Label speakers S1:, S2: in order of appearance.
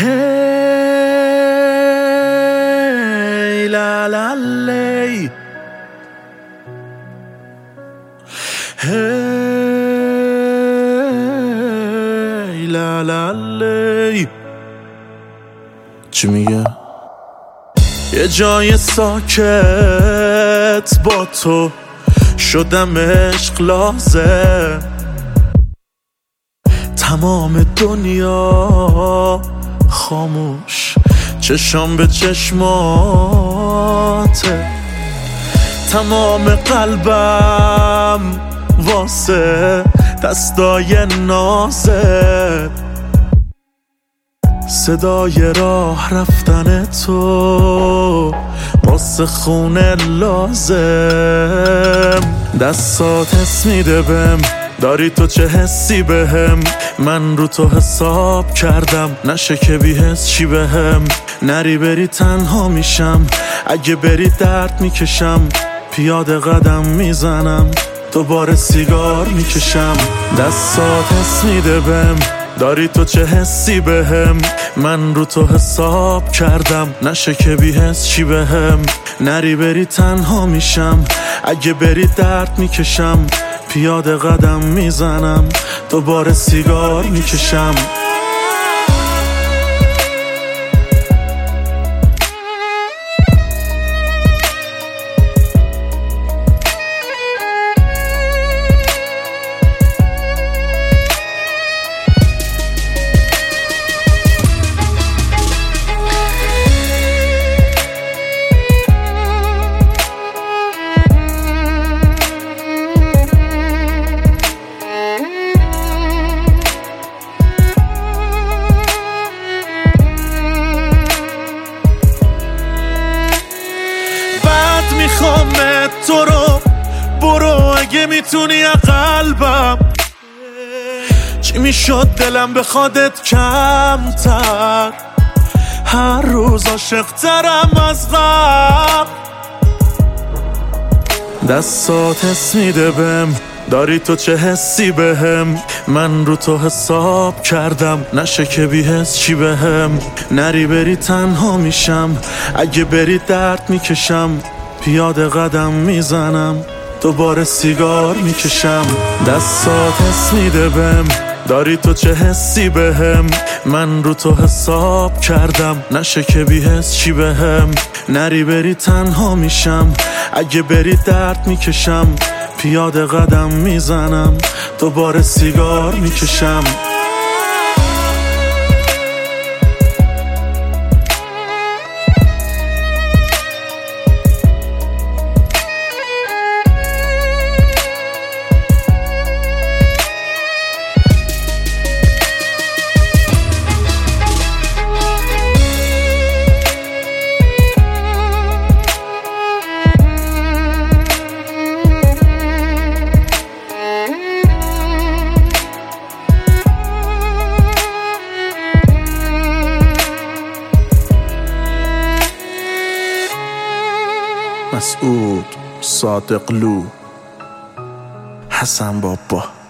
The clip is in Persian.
S1: هی لا لا لی، هی لا لا لی. چی میگه؟ یه جای ساکت با تو شدم عشق لازم، تمام دنیا خاموش، چشام به چشماته، تمام قلبم واسه دستای نازت، صدای راه رفتن تو واسه خونه لازم. دستات حس میده بهم، داری تو چه حسی بهم، من رو تو حساب کردم، نشه که بی حس چی بهم. نری بری تنها میشم، اگه بری درد میکشم، پیاده قدم میزنم، دوباره سیگار میکشم. دستات حس میده بهم، داری تو چه حسی بهم، من رو تو حساب کردم، نشه که بی حس چی بهم. نری بری تنها میشم، اگه بری درد میکشم، پیاده قدم میزنم، دوباره سیگار میکشم. میخوامت تو رو، برو اگه میتونی از قلبم. چی میشد دلم بخوادت کمتر، هر روز عاشق ترم از قبل. دستات حس میده بهم، داری تو چه حسی بهم، من رو تو حساب کردم، نشه که بی حس چی بهم. نری بری تنها میشم، اگه بری درد میکشم، پیاده قدم میزنم، دوباره سیگار میکشم. دستات حس میده بهم، داری تو چه حسی بهم، من رو تو حساب کردم، نشه که بی حس چی بهم. نری بری تنها میشم، اگه بری درد میکشم، پیاده قدم میزنم، دوباره سیگار میکشم. مسعود صادقلو، حسن بابا.